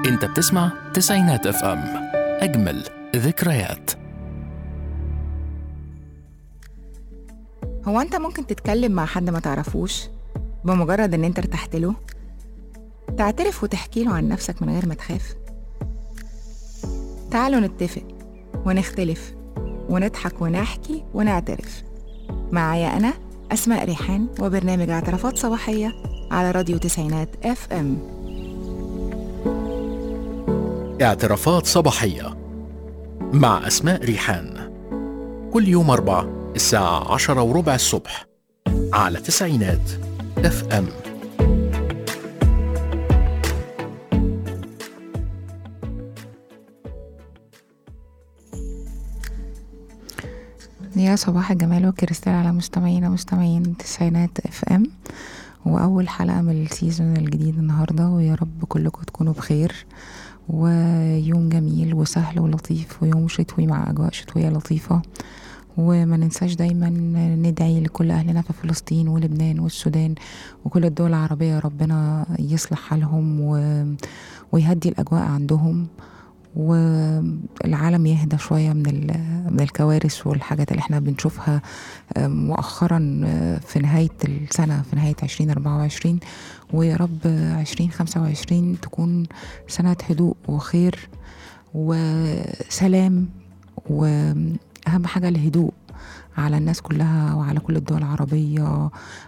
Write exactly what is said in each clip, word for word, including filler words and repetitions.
انت بتسمع تسعينات اف ام، اجمل ذكريات. هو انت ممكن تتكلم مع حد ما تعرفوش بمجرد ان انت ارتحت له؟ تعترف وتحكي له عن نفسك من غير ما تخاف؟ تعالوا نتفق ونختلف ونضحك ونحكي ونعترف. معايا انا اسماء ريحان وبرنامج اعترافات صباحية على راديو تسعينات اف ام. اعترافات صباحية مع أسماء ريحان، كل يوم أربعة الساعة عشرة وربع الصبح على تسعينات اف ام. يا صباح الجمال والكريستال على مستمعينا مستمعين تسعينات اف ام، واول حلقة من السيزون الجديد النهاردة، ويا رب كلكم تكونوا بخير ويوم جميل وسهل ولطيف ويوم شتوي مع أجواء شتوية لطيفة. وما ننساش دايما ندعي لكل أهلنا في فلسطين ولبنان والسودان وكل الدول العربية، ربنا يصلح حالهم و... ويهدي الأجواء عندهم، والعالم يهدى شوية من, ال... من الكوارث والحاجات اللي احنا بنشوفها مؤخرا في نهاية السنة، في نهاية عشرين أربعة وعشرين. ويا رب عشرين خمسة وعشرين تكون سنة هدوء وخير وسلام، وأهم حاجة الهدوء على الناس كلها وعلى كل الدول العربية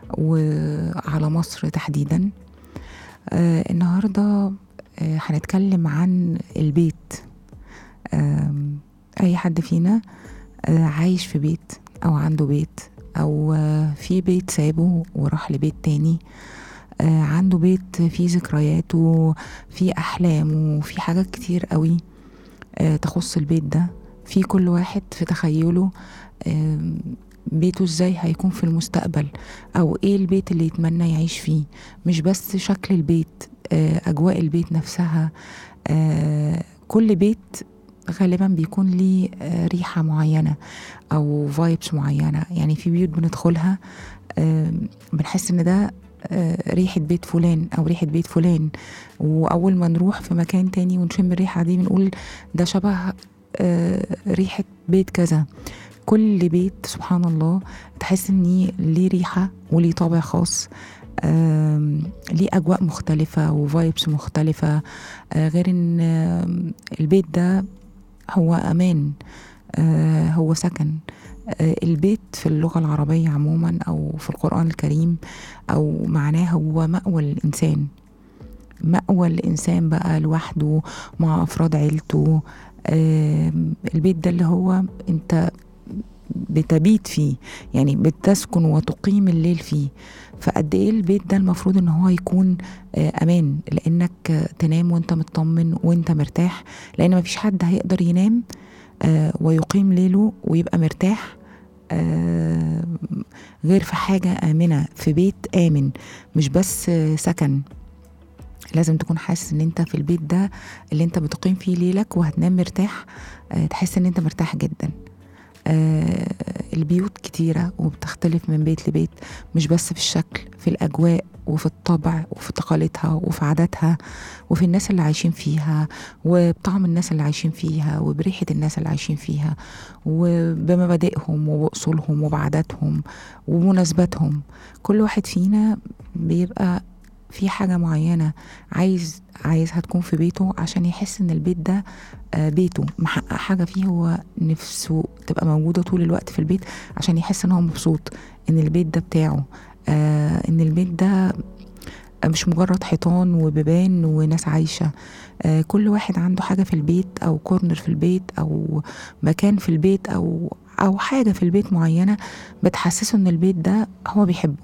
وعلى مصر تحديدا. آه النهاردة آه هنتكلم عن البيت. آه أي حد فينا آه عايش في بيت أو عنده بيت أو آه في بيت سابه وراح لبيت تاني، آه عنده بيت فيه ذكرياته، فيه أحلامه، فيه حاجات كتير قوي آه تخص البيت ده. في كل واحد في تخيله آه بيته ازاي هيكون في المستقبل، او ايه البيت اللي يتمنى يعيش فيه. مش بس شكل البيت، آه اجواء البيت نفسها. آه كل بيت غالبا بيكون ليه آه ريحة معينة او فايبس معينة. يعني في بيوت بندخلها آه بنحس ان ده آه ريحة بيت فلان او ريحة بيت فلان، واول ما نروح في مكان تاني ونشم الريحة دي بنقول ده شبه آه ريحة بيت كذا. كل بيت سبحان الله تحس ان ليه ريحة وليه طابع خاص، ليه أجواء مختلفة وفايبس مختلفة. غير ان البيت ده هو أمان، هو سكن. البيت في اللغة العربية عموما أو في القرآن الكريم أو معناه هو مأوى الإنسان، مأوى الإنسان بقى لوحده مع أفراد عيلته. البيت ده اللي هو أنت بتبيت فيه، يعني بتسكن وتقيم الليل فيه. فقد ايه البيت ده المفروض ان هو يكون امان، لانك تنام وانت مطمن وانت مرتاح، لان ما فيش حد هيقدر ينام ويقيم ليله ويبقى مرتاح غير في حاجة آمنة، في بيت آمن. مش بس سكن، لازم تكون حاسس ان انت في البيت ده اللي انت بتقيم فيه ليلك وهتنام مرتاح، تحس ان انت مرتاح جدا. آه البيوت كتيرة وبتختلف من بيت لبيت، مش بس في الشكل، في الأجواء وفي الطبع وفي تقاليدها وفي عاداتها وفي الناس اللي عايشين فيها وبطعم الناس اللي عايشين فيها وبريحة الناس اللي عايشين فيها وبمبادئهم وبأصولهم وبعاداتهم ومناسباتهم. كل واحد فينا بيبقى في حاجة معينة عايز عايزها تكون في بيته عشان يحس ان البيت ده بيته، محقق حاجة فيه هو نفسه تبقى موجودة طول الوقت في البيت عشان يحس ان هو مبسوط ان البيت ده بتاعه، ان البيت ده مش مجرد حيطان وبيبان وناس عايشة. كل واحد عنده حاجة في البيت او كورنر في البيت او مكان في البيت او او حاجة في البيت معينة بتحسسه ان البيت ده هو بيحبه.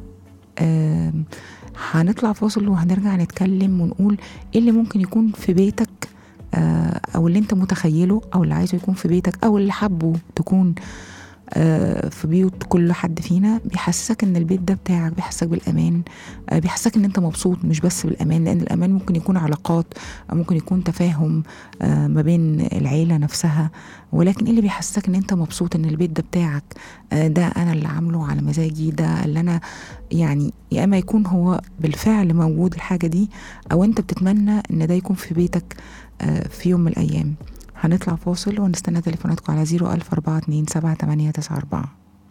هنطلع فاصل وهنرجع نتكلم ونقول ايه اللي ممكن يكون في بيتك، او اللي انت متخيله او اللي عايزه يكون في بيتك او اللي حبه تكون آه، في بيوت كل حد فينا، بيحسسك ان البيت ده بتاعك، بيحسسك بالامان، آه، بيحسسك ان انت مبسوط، مش بس بالامان، لان الامان ممكن يكون علاقات، ممكن يكون تفاهم آه، ما بين العيلة نفسها، ولكن اللي بيحسسك ان انت مبسوط ان البيت ده بتاعك، آه، ده انا اللي عامله على مزاجي، ده اللي انا يعني يا اما يكون هو بالفعل موجود الحاجة دي، او انت بتتمنى ان ده يكون في بيتك آه، في يوم من الايام. هنطلع فاصل ونستنى تليفوناتكم على زيرو ألف أربعة اتنين سبعة تمانية تسعة أربعة.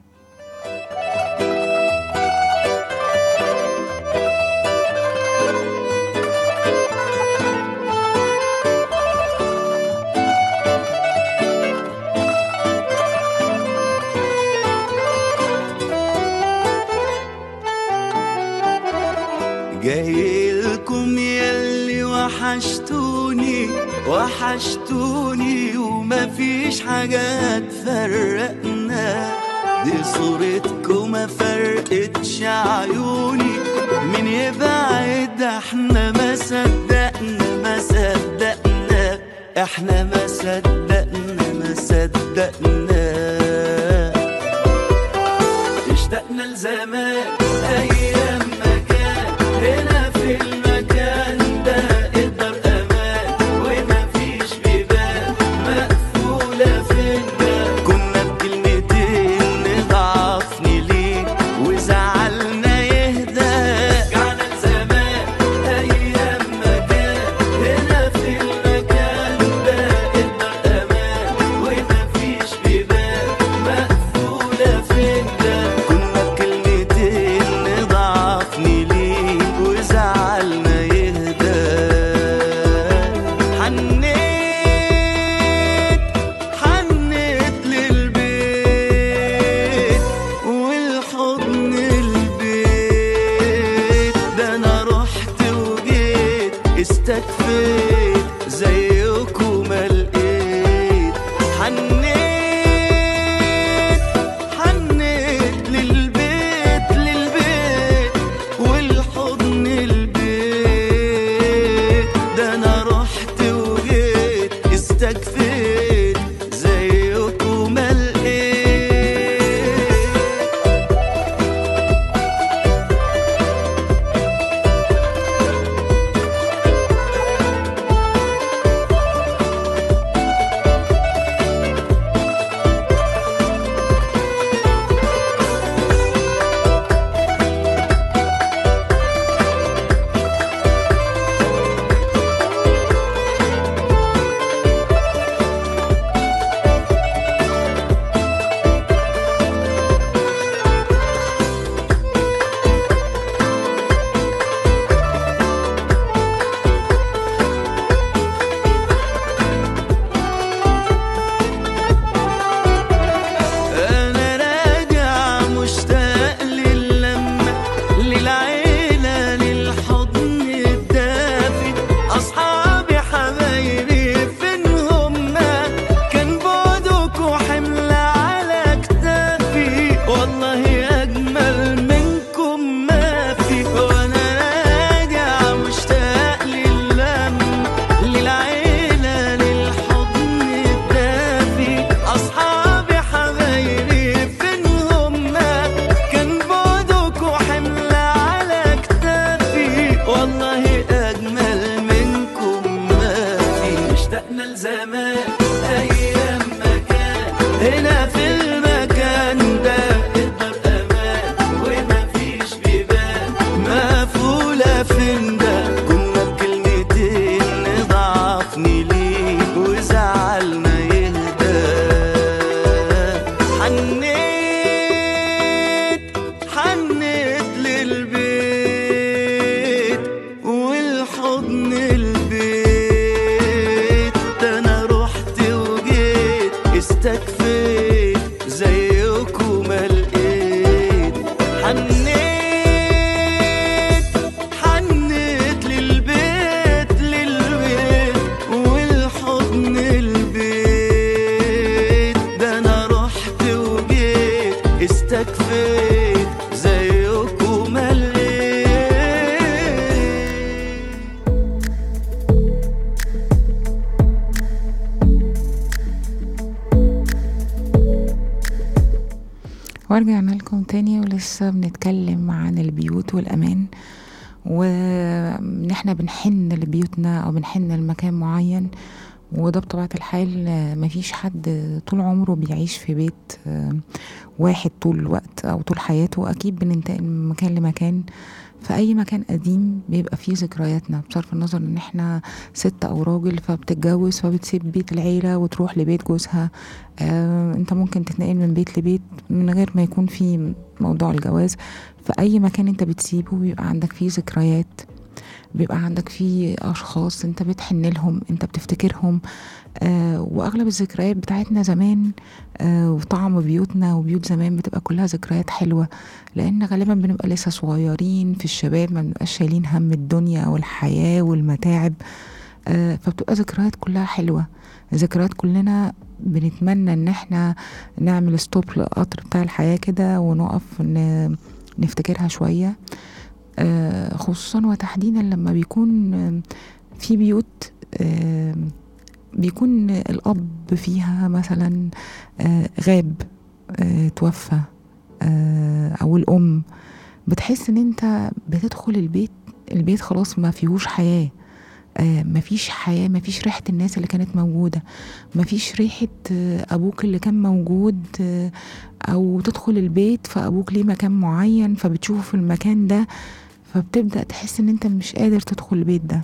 جايلكم ياللي وحشتوني وحشتوني ومفيش حاجة تفرقنا، دي صورتكم ما فرقتش عيوني، من يبعد احنا ما صدقنا ما صدقنا احنا ما صدقنا ما صدقنا. اشتقنا لزمان ايام ما كان هنا في المكان ده الدار امان ومفيش بيبان مقفولة فينا، كنا بكلمتين نضعفني ليك وزعلنا يهدى. رجعنا لزمان ايام ما كان هنا في المكان ده الدار امان ومفيش بيبان مقفولة فينا، كنا بكلمتين نضعفني ليك وزعلنا يهدى. حنيت حنيت للبيت والحضن البيت، ده انا رحت وجيت استكفيت زيكم ما لقيت. حنيت حنيت للبيت للبيت والحضن البيت، ده انا رحت وجيت استكفيت زيكم ما لقيت. ورجعنا لكم تاني ولسه بنتكلم عن البيوت والأمان، وإن احنا بنحن لبيوتنا أو بنحن لمكان معين. وده بطبيعة الحال مفيش حد طول عمره بيعيش في بيت واحد طول الوقت أو طول حياته، أكيد بننتقل من مكان لمكان. في أي مكان قديم بيبقى فيه ذكرياتنا، بصرف النظر إن احنا ست أو راجل فبتتجوز فبتسيب بيت العيلة وتروح لبيت جوزها. آه، انت ممكن تتنقل من بيت لبيت من غير ما يكون في موضوع الجواز. في أي مكان انت بتسيبه بيبقى عندك فيه ذكريات، بيبقى عندك فيه أشخاص انت بتحن لهم، انت بتفتكرهم. آه وأغلب الذكريات بتاعتنا زمان آه وطعم بيوتنا وبيوت زمان بتبقى كلها ذكريات حلوة، لأن غالبا بنبقى لسه صغيرين في الشباب، ما بنبقاش شايلين هم الدنيا والحياة والمتاعب. آه فبتبقى ذكريات كلها حلوة، ذكريات كلنا بنتمنى ان احنا نعمل ستوب للقطر بتاع الحياة كده ونقف نفتكرها شوية. آه خصوصا وتحديدا لما بيكون في بيوت آه بيكون الأب فيها مثلا آه غاب، آه توفى، آه أو الأم، بتحس ان انت بتدخل البيت البيت خلاص ما فيهوش حياة. آه مفيش حياة، مفيش ريحة الناس اللي كانت موجودة، مفيش ريحة آه أبوك اللي كان موجود. آه أو تدخل البيت فأبوك ليه مكان معين فبتشوفه في المكان ده، فبتبدأ تحس ان انت مش قادر تدخل البيت ده.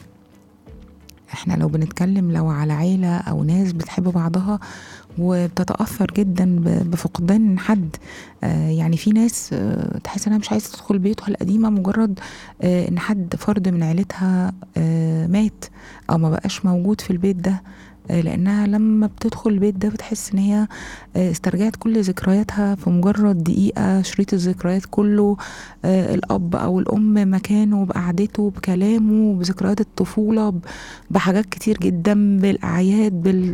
احنا لو بنتكلم لو على عيلة او ناس بتحب بعضها وبتتأثر جدا بفقدان حد، آه يعني في ناس آه تحس انها مش عايزة تدخل بيوتها القديمة مجرد آه ان حد فرد من عيلتها آه مات او ما بقاش موجود في البيت ده، لأنها لما بتدخل البيت ده بتحس ان هي استرجعت كل ذكرياتها في مجرد دقيقة. شريط الذكريات كله الأب أو الأم مكانه بقعدته بكلامه بذكريات الطفولة بحاجات كتير جدا، بالأعياد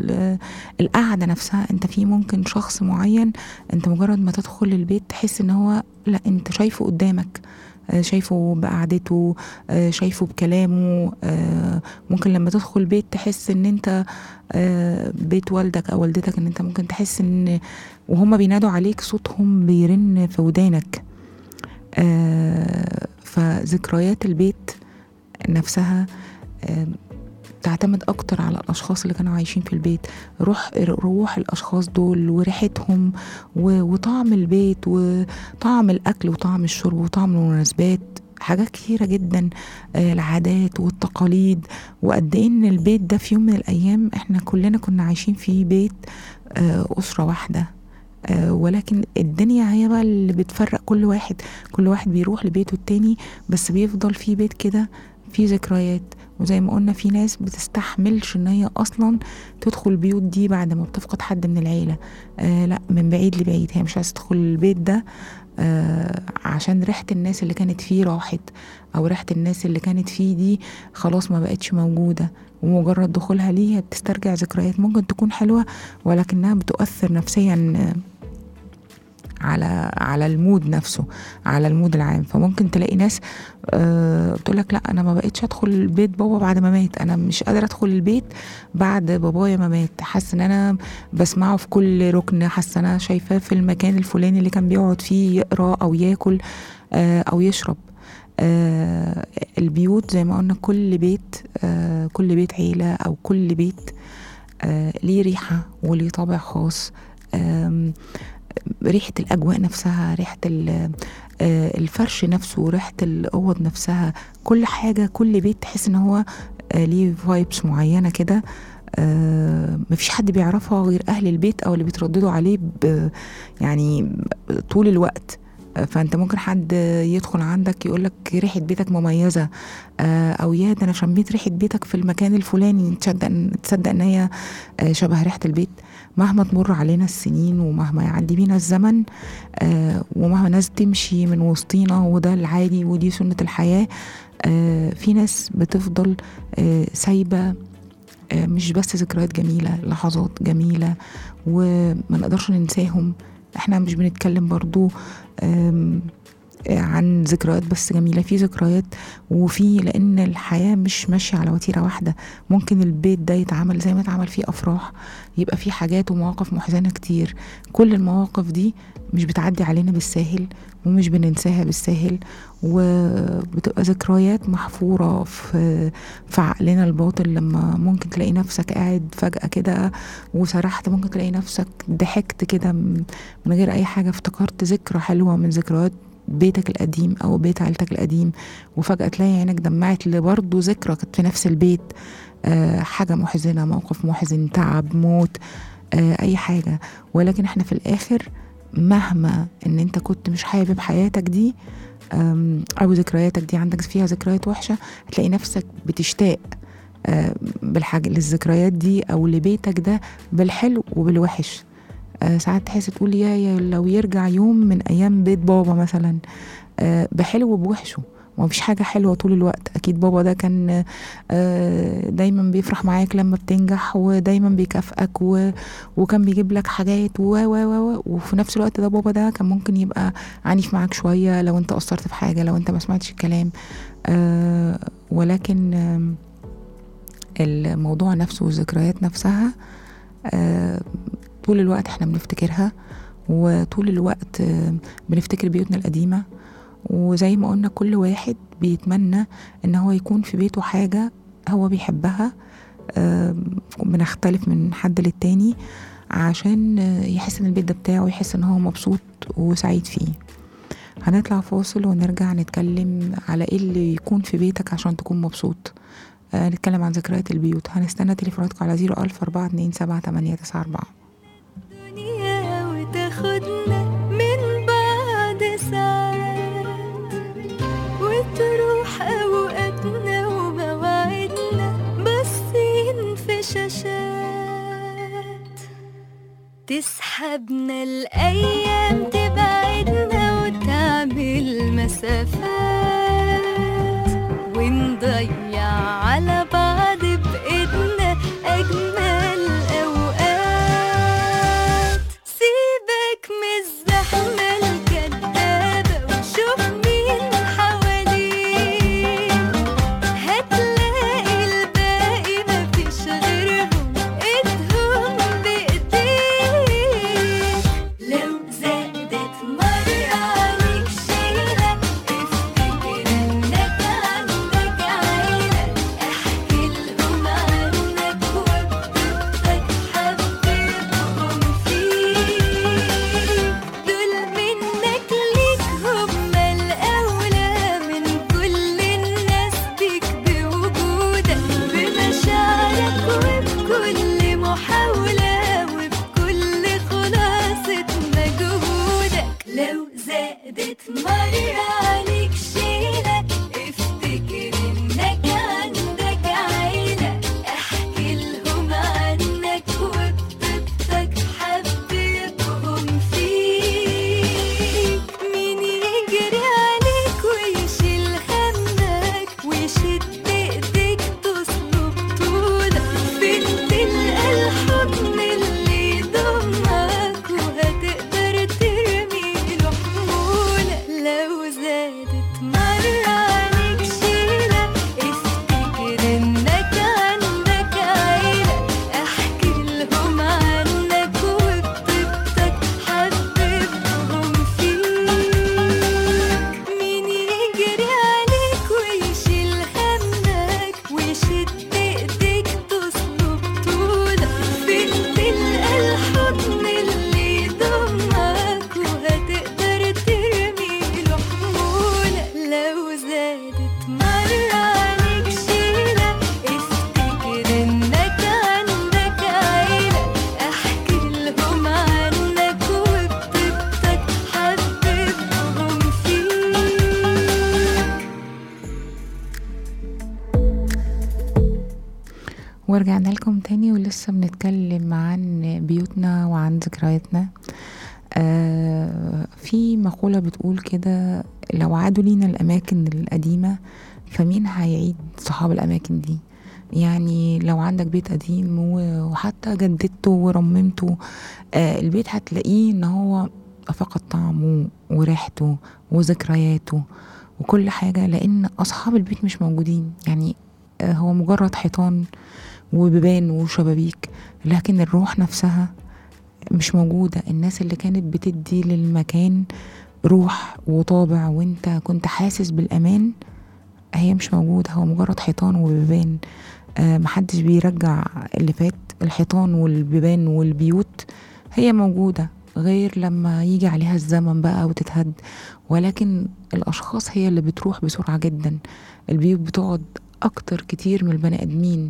بالقعدة نفسها. انت في ممكن شخص معين انت مجرد ما تدخل البيت تحس ان هو لا انت شايفه قدامك، شايفه بقعدته، شايفه بكلامه. ممكن لما تدخل بيت تحس ان انت بيت والدك او والدتك، ان انت ممكن تحس ان وهم بينادوا عليك صوتهم بيرن في ودانك. فذكريات البيت نفسها تعتمد اكتر على الاشخاص اللي كانوا عايشين في البيت، روح روح الاشخاص دول وريحتهم وطعم البيت وطعم الاكل وطعم الشرب وطعم المناسبات، حاجات كتيرة جدا، العادات والتقاليد. وقد ايه ان البيت ده في يوم من الايام احنا كلنا كنا عايشين في بيت اسرة واحدة، ولكن الدنيا هي بقى اللي بتفرق كل واحد، كل واحد بيروح لبيته التاني، بس بيفضل في بيت كده في ذكريات. وزي ما قلنا في ناس بتستحملش ان هي اصلا تدخل البيوت دي بعد ما بتفقد حد من العيلة. آه لا، من بعيد لبعيد هي مش عايزة تدخل البيت ده آه عشان ريحة الناس اللي كانت فيه راحت، او ريحة الناس اللي كانت فيه دي خلاص ما بقتش موجودة، ومجرد دخولها ليه بتسترجع ذكريات ممكن تكون حلوة ولكنها بتؤثر نفسيا على على المود نفسه، على المود العام. فممكن تلاقي ناس آه بتقولك لا انا ما بقيتش ادخل البيت بابا بعد ما مات، انا مش قادرة ادخل البيت بعد بابايا ما مات، حاسه ان انا بسمعه في كل ركن، حاسه انا شايفاه في المكان الفلاني اللي كان بيقعد فيه يقرا او ياكل آه او يشرب. آه البيوت زي ما قلنا كل بيت آه كل بيت عيلة او كل بيت آه ليه ريحة وليه طابع خاص. آه ريحة الأجواء نفسها، ريحة الفرش نفسه، ريحة الأوض نفسها، كل حاجة كل بيت تحس ان هو ليه فايبس معينة كده مفيش حد بيعرفها غير أهل البيت أو اللي بيترددوا عليه يعني طول الوقت. فانت ممكن حد يدخل عندك يقولك ريحة بيتك مميزة، او يا ده انا شميت ريحة بيتك في المكان الفلاني، تصدق تصدق ان هي شبه ريحة البيت. مهما تمر علينا السنين ومهما يعدي بينا الزمن ومهما ناس تمشي من وسطينا، وده العادي ودي سنة الحياة، في ناس بتفضل سايبة مش بس ذكريات جميلة، لحظات جميلة وما نقدرش ننساهم. احنا مش بنتكلم برضو عن ذكريات بس جميلة، في ذكريات وفي، لأن الحياة مش ماشية على وتيرة واحدة. ممكن البيت ده يتعمل زي ما اتعمل فيه أفراح، يبقى فيه حاجات ومواقف محزنة كتير. كل المواقف دي مش بتعدي علينا بالساهل ومش بننساها بالساهل، وبتبقى ذكريات محفورة في في عقلنا الباطن. لما ممكن تلاقي نفسك قاعد فجأة كده وسرحت، ممكن تلاقي نفسك ضحكت كده من غير أي حاجة، افتكرت ذكرى حلوة من ذكريات بيتك القديم أو بيت عيلتك القديم، وفجأة تلاقي عينك دمعت لبرضه ذكرى كانت في نفس البيت. أه حاجة محزنة، موقف محزن، تعب، موت، أه أي حاجة. ولكن احنا في الآخر مهما ان انت كنت مش حابب حياتك دي او ذكرياتك دي، عندك فيها ذكريات وحشة، هتلاقي نفسك بتشتاق بالحاجة للذكريات دي او لبيتك ده بالحلو وبالوحش. ساعات تحس تقول يا لو يرجع يوم من ايام بيت بابا مثلا، بحلو وبوحشه. ومفيش حاجة حلوة طول الوقت أكيد. بابا ده كان دايما بيفرح معاك لما بتنجح، ودايما بيكافئك، وكان بيجيب لك حاجات و و و وفي نفس الوقت ده بابا ده كان ممكن يبقى عنيف معاك شوية لو انت قصرت في حاجة، لو انت ما سمعتش الكلام. ولكن الموضوع نفسه والذكريات نفسها طول الوقت احنا بنفتكرها، وطول الوقت بنفتكر بيوتنا القديمة. وزي ما قلنا كل واحد بيتمنى ان هو يكون في بيته حاجة هو بيحبها. بنختلف من حد للتاني عشان يحس ان البيت ده بتاعه، ويحس ان هو مبسوط وسعيد فيه. هنطلع فاصل ونرجع نتكلم على ايه اللي يكون في بيتك عشان تكون مبسوط. نتكلم عن ذكريات البيوت. هنستنى تليفوناتكم على زيرو ألف أربعة اتنين سبعة تمانية تسعة أربعة. دنيا وتاخدنا من بعد ساعات، وتروح أوقاتنا ومواعيدنا باصين في شاشات، تسحبنا الأيام تبعدنا وتعمل مسافات، ونضيع على بعض بإيدنا أجمل أوقات. سيبك من الزحمة الكدابة وشوف مين حواليك، هتلاقي الباقي مفيش غيرهم إيدهم بإيديك. لو زادت مرة عليك شيلة، افتكر إنك عندك عيلة، احكي لهم عنك وبطبطك حبيبهم فيك. دول منك ليك هما الأولى من كل الناس بيك، بوجودك بمشاعرك وبكل محاولة وبكل خلاصة مجهودك. لو زادت مرة عليك شيلة، افتكر إنك عندك عيلة، احكي لهم عنك وبطبطك حبيبهم فيك. مين يجري عليك ويشيل همك ويشد ايديك تصلب طولك، فين تلقى الحضن اللي يضمك وهتقدر ترمي له حمولك. لو زادت مرة عليك شيلة، افتكر إنك عندك عيلة، احكي لهم عنك وبطبطك حبيبهم فيك. مين يجري عليك ويشيل همك ويشد ايديك تصلب طولك، فين تلقى الحضن اللي يضمك وهتقدر ترمي له حمولك. لو زادت مرة عليك شيلة، افتكر إنك عندك عيلة، احكي لهم عنك وبطبطك حبيبهم فيك. ورجعنا لكم تاني ولسه بنتكلم عن بيوتنا وعن ذكرياتنا. آه في مقولة بتقول كده: لو عادوا لينا الأماكن القديمة فمين هيعيد صحاب الأماكن دي؟ يعني لو عندك بيت قديم وحتى جددته ورممته، آه البيت هتلاقيه ان هو فقد طعمه وريحته وذكرياته وكل حاجة، لأن أصحاب البيت مش موجودين. يعني هو مجرد حيطان وبيبان وشبابيك، لكن الروح نفسها مش موجودة. الناس اللي كانت بتدي للمكان روح وطابع وانت كنت حاسس بالأمان هي مش موجودة. هو مجرد حيطان وبيبان. آه محدش بيرجع اللي فات. الحيطان والبيبان والبيوت هي موجودة غير لما يجي عليها الزمن بقى وتتهد، ولكن الأشخاص هي اللي بتروح بسرعة جدا. البيوت بتقعد أكتر كتير من البني آدمين،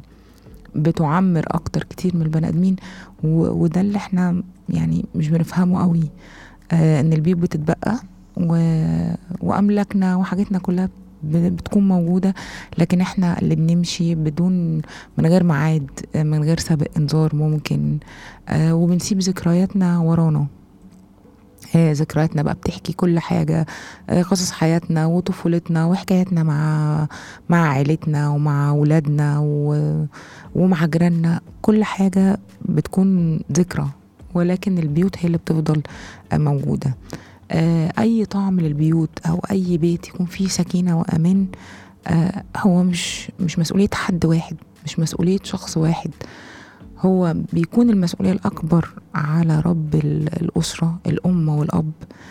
بتعمر أكتر كتير من البني آدمين، وده اللي احنا يعني مش بنفهمه قوي. آه ان البيوت بتتبقى و... وأملاكنا وحاجتنا كلها بتكون موجودة، لكن احنا اللي بنمشي بدون من غير ميعاد، من غير سابق انذار ممكن. آه وبنسيب ذكرياتنا ورانا. آه ذكرياتنا بقى بتحكي كل حاجة، آه قصص حياتنا وطفولتنا وحكاياتنا مع مع عائلتنا ومع ولادنا و... ومع جيراننا. كل حاجة بتكون ذكرى، ولكن البيوت هي اللي بتفضل آه موجودة. آه أي طعم للبيوت أو أي بيت يكون فيه سكينة وأمان، آه هو مش مش مسؤولية حد واحد، مش مسؤولية شخص واحد. هو بيكون المسؤولية الأكبر على رب الأسرة، الأم والأب.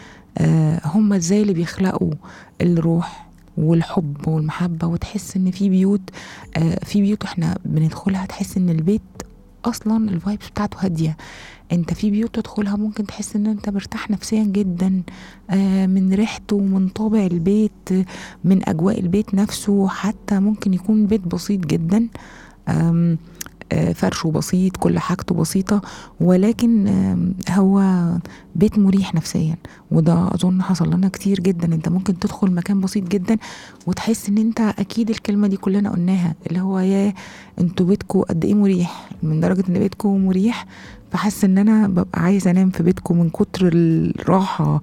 آه هم إزاي اللي بيخلقوا الروح والحب والمحبة، وتحس إن في بيوت آه في بيوت إحنا بندخلها تحس إن البيت أصلا الفايبس بتاعته هادية. انت في بيوت تدخلها ممكن تحس ان انت مرتاح نفسيا جدا، آه من ريحته ومن طابع البيت، من اجواء البيت نفسه. حتى ممكن يكون بيت بسيط جدا، آه فرشه بسيط، كل حاجته بسيطة، ولكن آه هو بيت مريح نفسيا. وده اظن حصل لنا كتير جدا. انت ممكن تدخل مكان بسيط جدا وتحس ان انت اكيد الكلمة دي كلنا قلناها، اللي هو يا انتوا بيتكم قد ايه مريح، من درجة ان بيتكم مريح فحس ان انا ببقى عايزه انام في بيتكم من كتر الراحه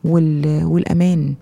والامان.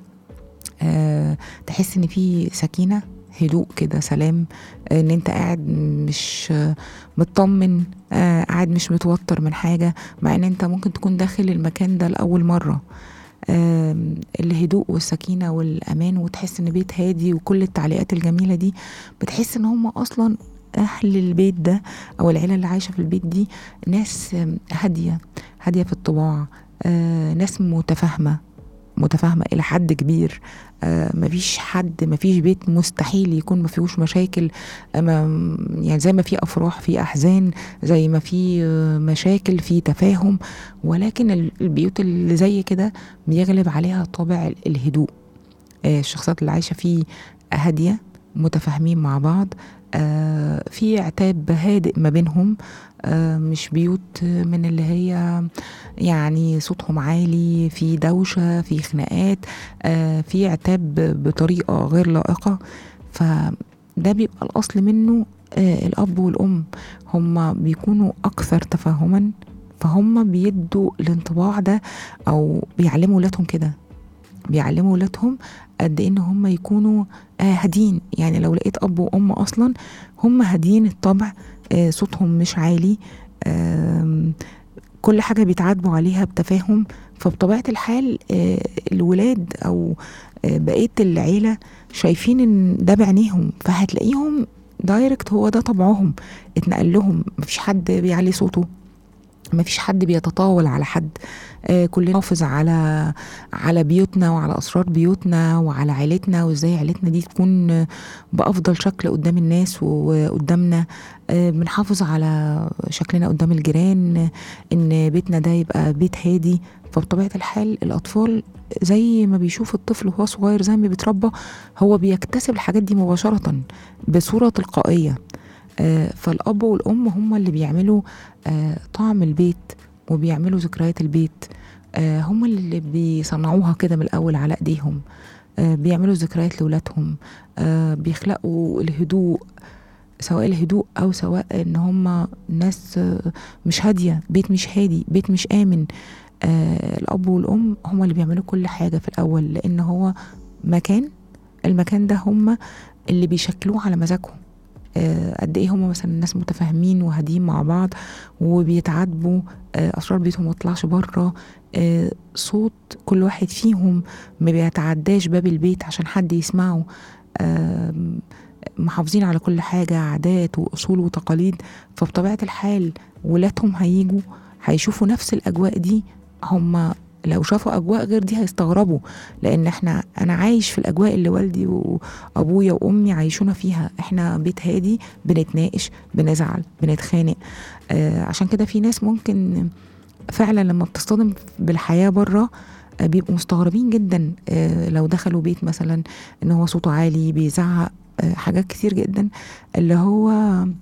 أه تحس ان في سكينه، هدوء كده، سلام. ان انت قاعد مش مطمن، أه قاعد مش متوتر من حاجه، مع ان انت ممكن تكون داخل المكان ده لاول مره. أه الهدوء والسكينه والامان، وتحس ان بيت هادي. وكل التعليقات الجميله دي بتحس ان هم اصلا أهل البيت ده أو العيلة اللي عايشة في البيت دي ناس هادية هادية في الطباع، آه ناس متفاهمة متفاهمة إلى حد كبير. آه مفيش حد، مفيش بيت مستحيل يكون ما فيهوش مشاكل. آه يعني زي ما في أفراح في أحزان، زي ما في آه مشاكل في تفاهم، ولكن البيوت اللي زي كده بيغلب عليها طابع الهدوء. آه الشخصيات اللي عايشة فيه هادية، متفاهمين مع بعض، آه في عتاب هادئ ما بينهم. آه مش بيوت من اللي هي يعني صوتهم عالي، في دوشة، في خناقات، آه في عتاب بطريقة غير لائقة. فده بيبقى الأصل منه. آه الأب والأم هم بيكونوا أكثر تفاهما، فهم بيدوا الانطباع ده أو بيعلموا ولادهم كده، بيعلموا ولادهم قد ان هم يكونوا آه هادين. يعني لو لقيت اب وام اصلا هم هادين الطبع، آه صوتهم مش عالي، آه كل حاجة بيتعاتبوا عليها بتفاهم، فبطبيعة الحال آه الولاد او آه بقية العيلة شايفين ان ده بعينيهم، فهتلاقيهم دايركت هو ده طبعهم، اتنقل لهم. مفيش حد بيعلي صوته، ما فيش حد بيتطاول على حد. آه كلنا نحافظ على على بيوتنا وعلى أسرار بيوتنا وعلى عيلتنا، وإزاي عيلتنا دي تكون بأفضل شكل قدام الناس وقدامنا. آه بنحافظ على شكلنا قدام الجيران، إن بيتنا ده يبقى بيت هادي. فبطبيعة الحال الأطفال زي ما بيشوف الطفل وهو صغير، زي ما بيتربى هو بيكتسب الحاجات دي مباشرة بصورة تلقائية. آه فالأب والأم هم اللي بيعملوا آه طعم البيت وبيعملوا ذكريات البيت. آه هم اللي بيصنعوها كده من الأول على أيديهم. آه بيعملوا ذكريات لولادهم، آه بيخلقوا الهدوء، سواء الهدوء أو سواء إن هم ناس آه مش هادية، بيت مش هادي، بيت مش آمن. آه الأب والأم هم اللي بيعملوا كل حاجة في الأول، لأن هو مكان، المكان ده هم اللي بيشكلوه على مزاجهم. آه قد ايه هم مثلا الناس متفاهمين وهادين مع بعض وبيتعاتبوا، آه اسرار بيتهم ما تطلعش بره، آه صوت كل واحد فيهم ما بيتعداش باب البيت عشان حد يسمعه، آه محافظين على كل حاجة، عادات وأصول وتقاليد. فبطبيعة الحال ولادهم هيجوا هيشوفوا نفس الأجواء دي. هم لو شافوا أجواء غير دي هيستغربوا، لأن احنا أنا عايش في الأجواء اللي والدي وأبويا وأمي عايشونا فيها. احنا بيت هادي، بنتناقش، بنزعل، بنتخانق. آه عشان كده في ناس ممكن فعلا لما بتصطدم بالحياة بره آه بيبقوا مستغربين جدا. آه لو دخلوا بيت مثلا ان هو صوته عالي بيزعق، آه حاجات كتير جدا اللي هو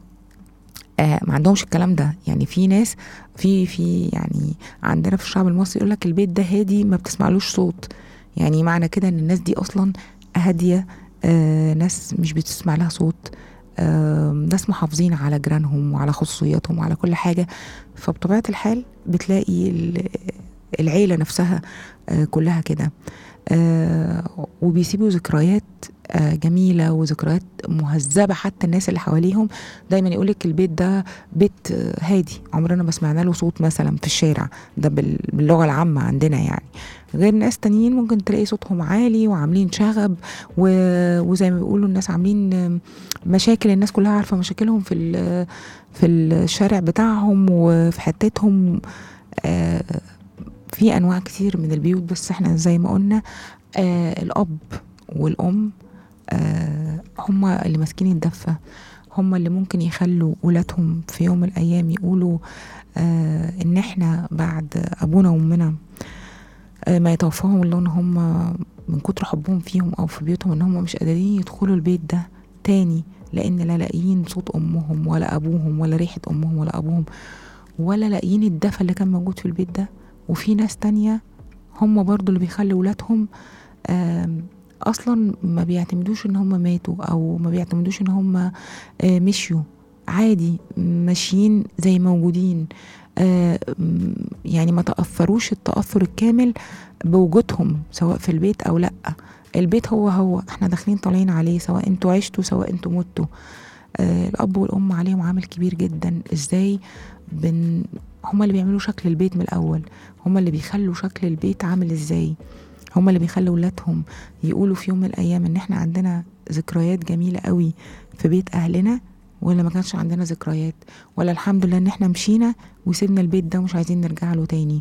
آه ما عندهمش الكلام ده. يعني في ناس في في يعني عندنا في الشعب المصري يقول لك البيت ده هادي ما بتسمعلوش صوت. يعني معنى كده ان الناس دي اصلا هاديه، آه ناس مش بتسمع لها صوت، آه ناس محافظين على جيرانهم وعلى خصوصياتهم وعلى كل حاجه. فبطبيعه الحال بتلاقي العيله نفسها آه كلها كده، آه وبيسيبوا ذكريات آه جميلة وذكريات مهذبة. حتى الناس اللي حواليهم دايما يقولك البيت ده بيت آه هادي، عمرنا ما سمعنا له صوت مثلا في الشارع. ده باللغة العامة عندنا يعني. غير ناس تانيين ممكن تلاقي صوتهم عالي وعاملين شغب، وزي ما بيقولوا الناس عاملين مشاكل، الناس كلها عارفة مشاكلهم في في الشارع بتاعهم وفي حتتهم. آه في أنواع كتير من البيوت، بس احنا زي ما قلنا آه الأب والأم آه هم اللي ماسكين الدفة، هم اللي ممكن يخلوا ولادهم في يوم من الأيام يقولوا آه إن احنا بعد أبونا وأمنا آه ما يتوفاهم الله، إن هم من كتر حبهم فيهم أو في بيوتهم إن هم مش قادرين يدخلوا البيت ده تاني، لأن لا لاقيين صوت أمهم ولا أبوهم ولا ريحة أمهم ولا أبوهم، ولا لاقيين الدفة اللي كان موجود في البيت ده. وفي ناس تانية هم برضو اللي بيخلوا ولادهم اصلا ما بيعتمدوش ان هم ماتوا، او ما بيعتمدوش ان هم مشيوا عادي، ماشيين زي موجودين، يعني ما تأثروش التأثر الكامل بوجودهم سواء في البيت او لا. البيت هو هو احنا داخلين طالعين عليه، سواء انتوا عشتوا سواء انتوا متوا. الاب والام عليهم عامل كبير جدا. ازاي بن هما اللي بيعملوا شكل البيت من الأول، هما اللي بيخلوا شكل البيت عامل ازاي، هما اللي بيخلوا ولادهم يقولوا في يوم من الأيام ان احنا عندنا ذكريات جميلة قوي في بيت أهلنا، ولا ما كانش عندنا ذكريات، ولا الحمد لله ان احنا مشينا وسيبنا البيت ده ومش عايزين نرجع له تاني.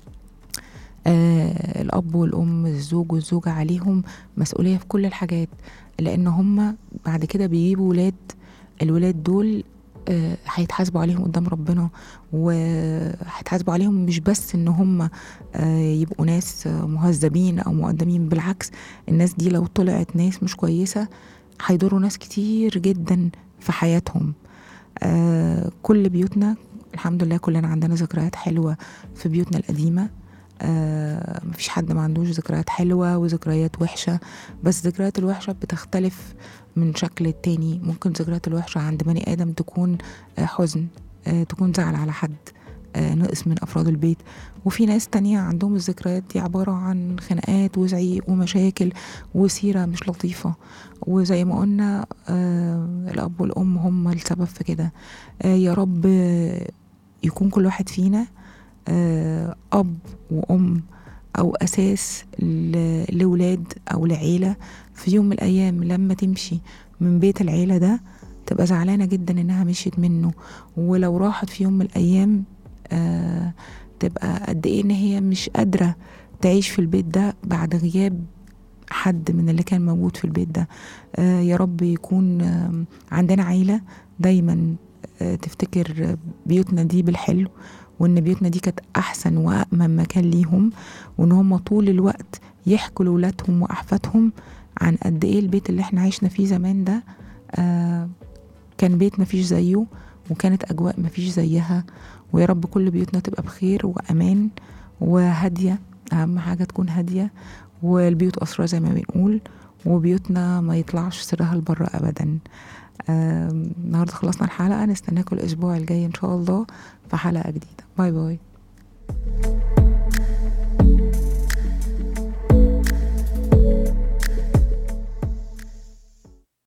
آه الأب والأم، الزوج والزوجة عليهم مسؤولية في كل الحاجات، لأن هما بعد كده بيجيبوا ولاد، الولاد دول هيتحاسبوا عليهم قدام ربنا، وهيتحاسبوا عليهم مش بس ان هم يبقوا ناس مهذبين او مقدمين، بالعكس الناس دي لو طلعت ناس مش كويسة هيضروا ناس كتير جدا في حياتهم. كل بيوتنا الحمد لله كلنا عندنا ذكريات حلوة في بيوتنا القديمة. آه مفيش حد ما عندوش ذكريات حلوة وذكريات وحشة، بس الذكريات الوحشة بتختلف من شكل التاني. ممكن ذكريات الوحشة عند بني آدم تكون آه حزن، آه تكون زعل على حد، آه نقص من أفراد البيت. وفي ناس تانية عندهم الذكريات دي عبارة عن خناقات وزعيق ومشاكل وسيرة مش لطيفة. وزي ما قلنا آه الأب والأم هم السبب في كده. آه يا رب يكون كل واحد فينا أب وأم أو أساس لولاد أو لعيلة. في يوم من الأيام لما تمشي من بيت العيلة ده تبقى زعلانة جدا إنها مشيت منه، ولو راحت في يوم من الأيام آه تبقى قد إيه إن هي مش قادرة تعيش في البيت ده بعد غياب حد من اللي كان موجود في البيت ده. آه يا رب يكون آه عندنا عيلة دايما آه تفتكر بيوتنا دي بالحلو، وان بيوتنا دي كانت احسن وامن مكان ليهم، وان هم طول الوقت يحكوا لولادهم واحفادهم عن قد ايه البيت اللي احنا عشنا فيه زمان ده آه كان بيت مفيش زيه، وكانت اجواء مفيش زيها. ويا رب كل بيوتنا تبقى بخير وامان وهادية، اهم حاجة تكون هادية، والبيوت اسرار زي ما بنقول، وبيوتنا ما يطلعش سرها لبره ابدا. آه النهارده خلصنا الحلقة، نستناكم الاسبوع الجاي ان شاء الله في حلقة جديدة. باي باي.